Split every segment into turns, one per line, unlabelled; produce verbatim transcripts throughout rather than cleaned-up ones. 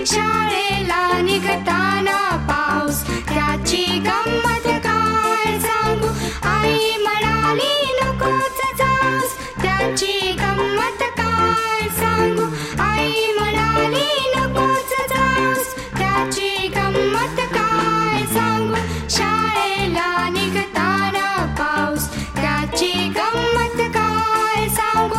शाळेला निघताना पाऊस त्याची गंमत काय सांगू. आई म्हणाली नकोच जाऊस त्याची गंमत काय सांगू. आई म्हणाली नकोच जाऊस त्याची गंमत काय सांगू. शाळेला निघताना पाऊस त्याची गंमत काय सांगू.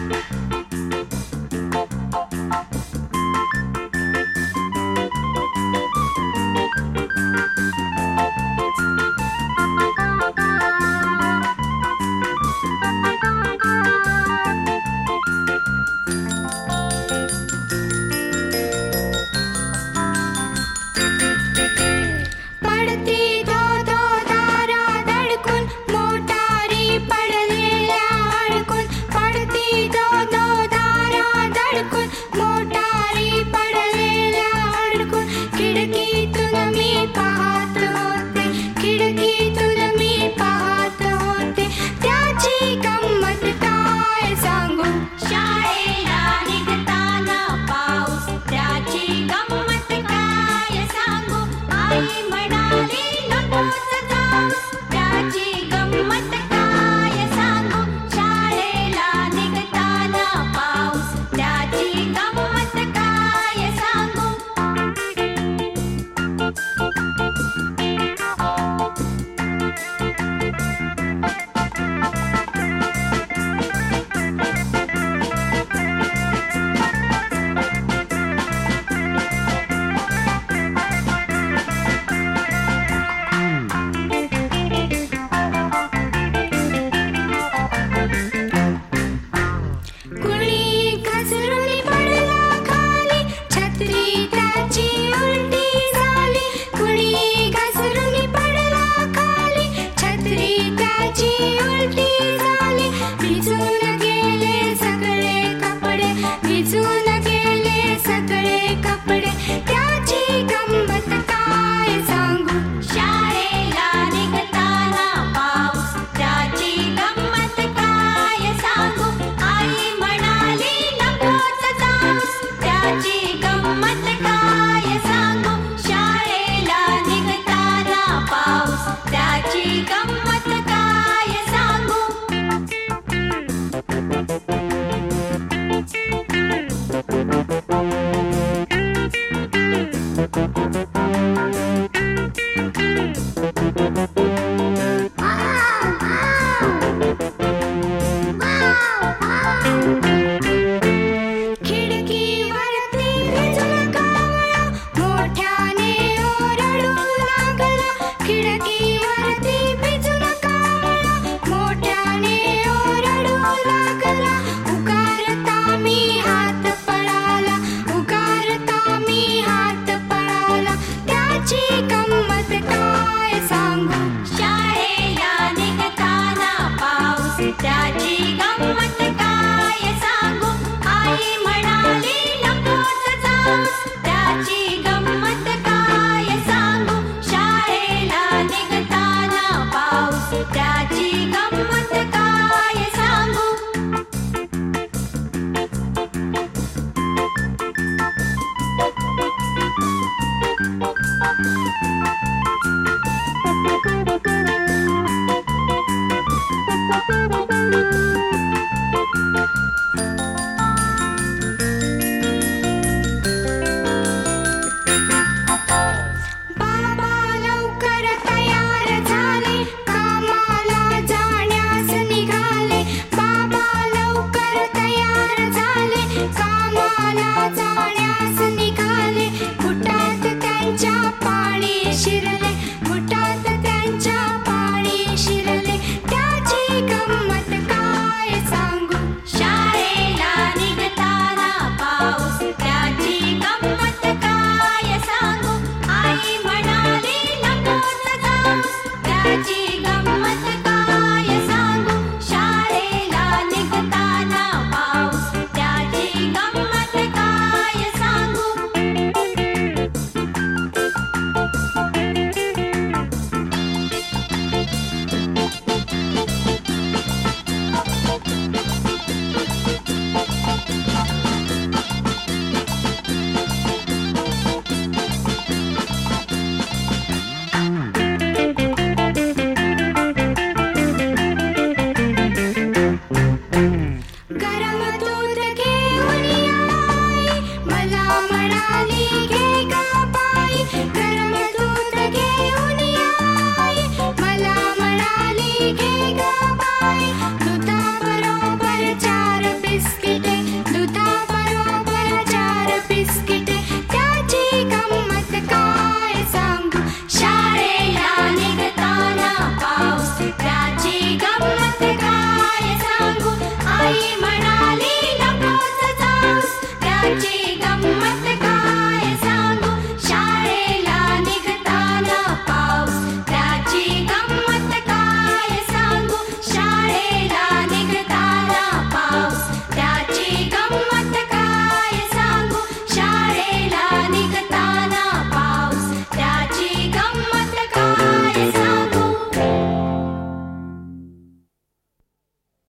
पडती धो धो धारा धडकून मोटारी पडलेल्या अडकून. पडती धो धो धारा धडकून मोटारी पडलेल्या अडकून. खिडकीतून मी पाहत होते खिडकीतून मी पाहत होते त्याची गंमत काय सांगू. शाळेला निघताना पाऊस त्याची गंमत काय सांगू. आई म्हणाली नकोच जाऊस त्याची गंमत काय सांगू. शाळेला निघताना पाऊस त्याची गंमत काय सांगू. कुणी घसरून पडला खाली छत्री त्याची उलटी झाली. कुणी घसरून पडला खाली छत्री त्याची उलटी झाली. भिजून गेले सगळे कपडे भिजून गेले सगळे कपडे त्याची गंमत काय सांगू. शाळेला निघताना पाऊस त्याची गंमत काय सांगू. आई म्हणाली नकोच जाऊस त्याची गंमत काय सांगू. शाळेला निघताना पाऊस त्याची गंमत काय सांगू. खिडकीवरती भिजून कावळा मोठ्याने ओरडू लागला. खिडकीवरती भिजून कावळा मोठ्याने ओरडू लागला. उगारता मी हात पळाला उगारता मी हात पळाला त्याची गंमत काय सांगू. शाळेला निघताना पाऊस त्याची गंमत काय सांगू. आई म्हणाली नकोच जाऊस त्याची गंमत काय सांगू. शाळेला निघताना पाऊस त्याची गंमत काय सांगू. बाबा लवकर तयार झाले कामाला जाण्यास निघाले. बाबा लवकर तयार झाले कामाला जाण्यास निघाले. बुटात त्यांच्या पाणी शिरले